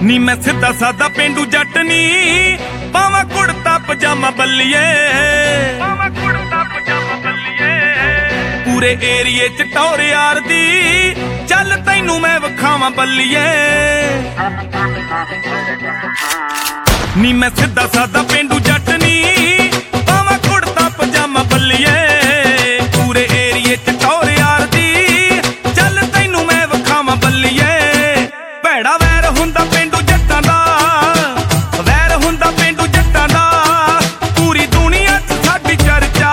ਨੀ मैं सिद्धा सादा पेंडू जट नी पावा कुड़ता पजामा बल्लिए पूरे एरिए च टौर यार दी चल तैनू मैं वखावां बल्लिए नी मैं सिद्धा सादा पेंडू जट नी पावा कुड़ता पजामा बल्लिए पूरे एरिए च टौर यार दी चल तैनू मैं वखावां बल्लिए भैड़ा वैर हुंदा पेंडू जट्टां दा वैर हुंदा पेंडू जट्टां दा पूरी दुनिया च साडी चर्चा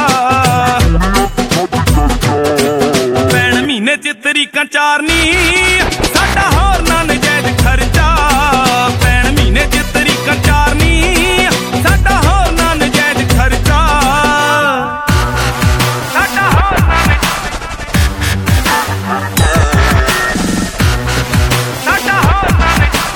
पैण महीने च तरीकां चारनी साडा होर ना नजायज खर्चा पैण महीने च तरीकां चारनी साडा होर ना नजायज खर्चा साडा होर ना साडा होर ना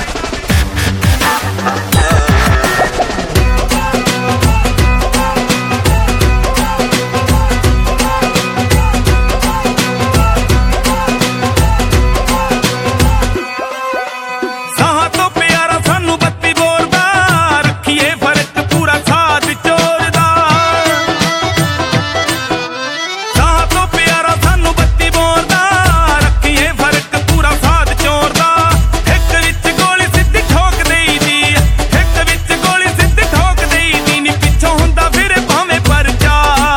ਸਾਹਾਂ ਤੋਂ ਪਿਆਰਾ ਸਾਨੂੰ ਬੱਤੀ ਬੋਲਦਾ ਰੱਖੀਏ ਫਰਕ ਪੂਰਾ ਸਾਥ ਚੋਰ ਦਾ ਸਾਹਾਂ ਤੋਂ ਪਿਆਰਾ ਸਾਨੂੰ ਬੱਤੀ ਬੋਲਦਾ ਰੱਖੀਏ ਫਰਕ ਪੂਰਾ ਸਾਥ ਚੋਰ ਦਾ ਇੱਕ ਵਿੱਚ ਗੋਲੀ ਸਿੱਧੀ ਠੋਕ ਦੇਈਦੀ ਇੱਕ ਵਿੱਚ ਗੋਲੀ ਸਿੱਧੀ ਠੋਕ ਦੇਈਦੀ ਨੀ ਪਿੱਛੋਂ ਹੁੰਦਾ ਫਿਰ ਭਾਵੇਂ ਪਰਚਾ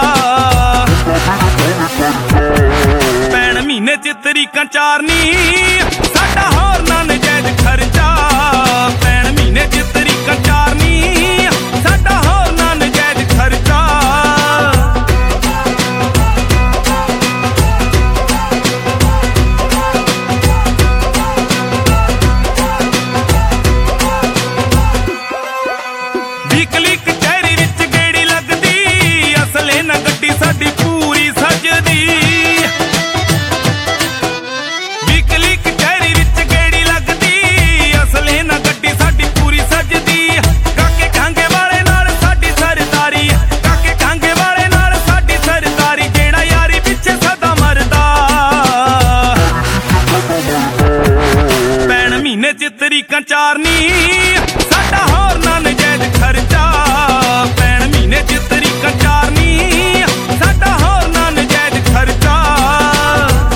ਪੈਣ ਮਹੀਨੇ ਚ ਤਰੀਕਾਂ ਚਾਰਨੀ ਸਾਡਾ ਹੋਰ ਨਾ ਨਜਾਇਜ਼ ਖਰਚਾ ਪੈਣ ਮਹੀਨੇ ਚ ਤਰੀਕਾਂ ਚਾਰਨੀ ਸਾਡਾ ਹੋਰ ਨਾ ਨਜਾਇਜ਼ ਖਰਚਾ ਵੀਕਲੀ ਕਚਹਿਰੀ ਵਿੱਚ ਗੇੜੀ ਲੱਗਦੀ ਅਸਲੇ ਨਾ ਗੱਡੀ ਸਾਡੀ ਪੂਰੀ ਸਜਦੀ ਵੀਕਲੀ ਕਚਹਿਰੀ ਵਿੱਚ ਗੇੜੀ ਲੱਗਦੀ ਅਸਲੇ ਨਾ ਗੱਡੀ ਸਾਡੀ ਪੂਰੀ ਸਜਦੀ ਕਾਕੇ ਕਾਂਗੇ ਵਾਲੇ ਨਾਲ ਸਾਡੀ ਸਰਦਾਰੀ ਕਾਕੇ ਕਾਂਗੇ ਵਾਲੇ ਨਾਲ ਸਾਡੀ ਸਰਦਾਰੀ ਜਿਹੜਾ ਯਾਰੀ ਪਿੱਛੇ ਸਦਾ ਮਰਦਾ ਪੈਣ ਮਹੀਨੇ ਚ ਤਰੀਕਾਂ ਚਾਰਨੀ ਸਾਡਾ ਹੋਰ ਨਾ ਨਜਾਇਜ਼ ਖਰਚਾ ਪੈਣ ਮਹੀਨੇ ਚ